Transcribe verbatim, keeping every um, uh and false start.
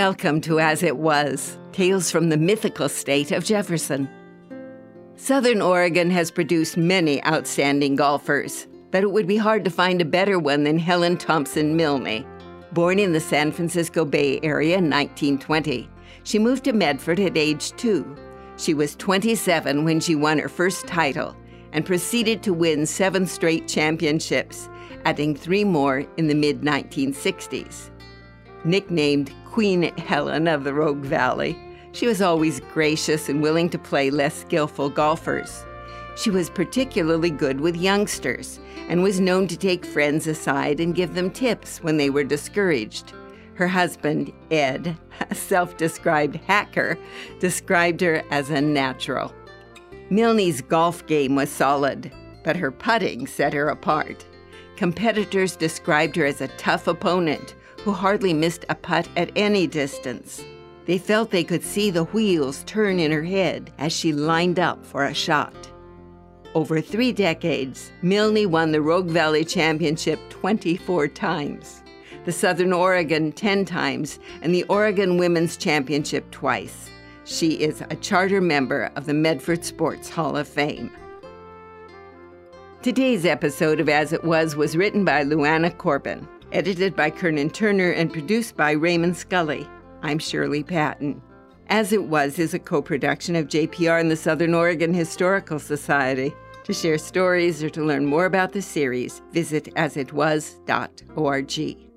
Welcome to As It Was, tales from the mythical state of Jefferson. Southern Oregon has produced many outstanding golfers, but it would be hard to find a better one than Helen Thompson Milne. Born in the San Francisco Bay Area in nineteen twenty, she moved to Medford at age two. She was twenty-seven when she won her first title and proceeded to win seven straight championships, adding three more in the mid nineteen sixties. Nicknamed Queen Helen of the Rogue Valley, she was always gracious and willing to play less skillful golfers. She was particularly good with youngsters and was known to take friends aside and give them tips when they were discouraged. Her husband, Ed, a self-described hacker, described her as a natural. Milne's golf game was solid, but her putting set her apart. Competitors described her as a tough opponent who hardly missed a putt at any distance. They felt they could see the wheels turn in her head as she lined up for a shot. Over three decades, Milne won the Rogue Valley Championship twenty-four times, the Southern Oregon ten times, and the Oregon Women's Championship twice. She is a charter member of the Medford Sports Hall of Fame. Today's episode of As It Was was written by Luana Corbin, edited by Kernan Turner, and produced by Raymond Scully. I'm Shirley Patton. As It Was is a co-production of J P R and the Southern Oregon Historical Society. To share stories or to learn more about the series, visit as it was dot org.